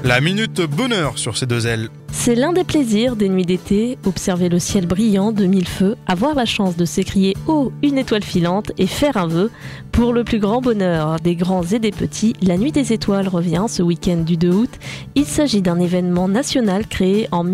La minute bonheur sur ces deux ailes. C'est l'un des plaisirs des nuits d'été, observer le ciel brillant de mille feux, avoir la chance de s'écrier « Oh, une étoile filante » et faire un vœu. Pour le plus grand bonheur des grands et des petits, la Nuit des étoiles revient ce week-end du 2 août. Il s'agit d'un événement national créé en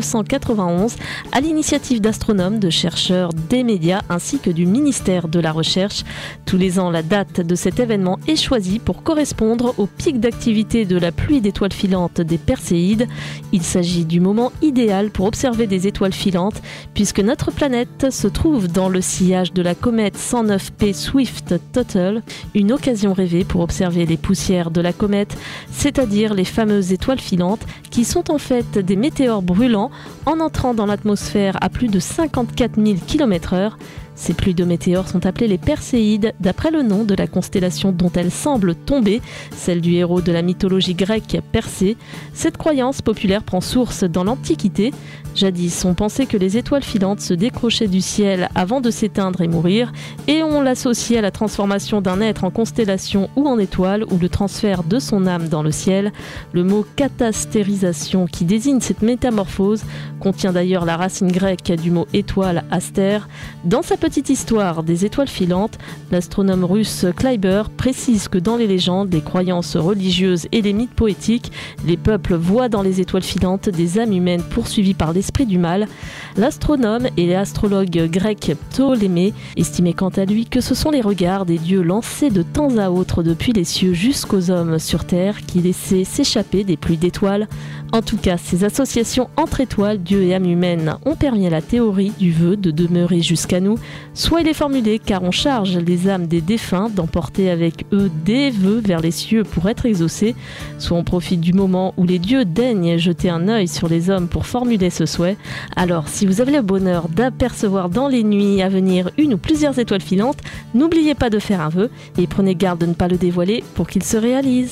1991 à l'initiative d'astronomes, de chercheurs, des médias ainsi que du ministère de la Recherche. Tous les ans, la date de cet événement est choisie pour correspondre au pic d'activité de la pluie d'étoiles filantes des Perséides. Il s'agit du moment idéal pour observer des étoiles filantes puisque notre planète se trouve dans le sillage de la comète 109P Swift-Tuttle, une occasion rêvée pour observer les poussières de la comète, c'est-à-dire les fameuses étoiles filantes qui sont en fait des météores brûlants en entrant dans l'atmosphère à plus de 54 000 km/h. Ces pluies de météores sont appelées les Perséides, d'après le nom de la constellation dont elles semblent tomber, celle du héros de la mythologie grecque Persée. Cette croyance populaire prend source dans l'Antiquité. Jadis, on pensait que les étoiles filantes se décrochaient du ciel avant de s'éteindre et mourir, et on l'associait à la transformation d'un être en constellation ou en étoile, ou le transfert de son âme dans le ciel. Le mot katastérisation, qui désigne cette métamorphose, contient d'ailleurs la racine grecque du mot étoile, astère. Dans sa petite histoire des étoiles filantes, l'astronome russe Kleiber précise que dans les légendes, les croyances religieuses et les mythes poétiques, les peuples voient dans les étoiles filantes des âmes humaines poursuivies par l'esprit du mal. L'astronome et l'astrologue grec Ptolémée estimait quant à lui que ce sont les regards des dieux lancés de temps à autre depuis les cieux jusqu'aux hommes sur terre qui laissaient s'échapper des pluies d'étoiles. En tout cas, ces associations entre étoiles, dieux et âmes humaines ont permis à la théorie du vœu de demeurer jusqu'à nous. Soit il est formulé car on charge les âmes des défunts d'emporter avec eux des vœux vers les cieux pour être exaucés, soit on profite du moment où les dieux daignent jeter un œil sur les hommes pour formuler ce souhait. Alors, si vous avez le bonheur d'apercevoir dans les nuits à venir une ou plusieurs étoiles filantes, n'oubliez pas de faire un vœu et prenez garde de ne pas le dévoiler pour qu'il se réalise.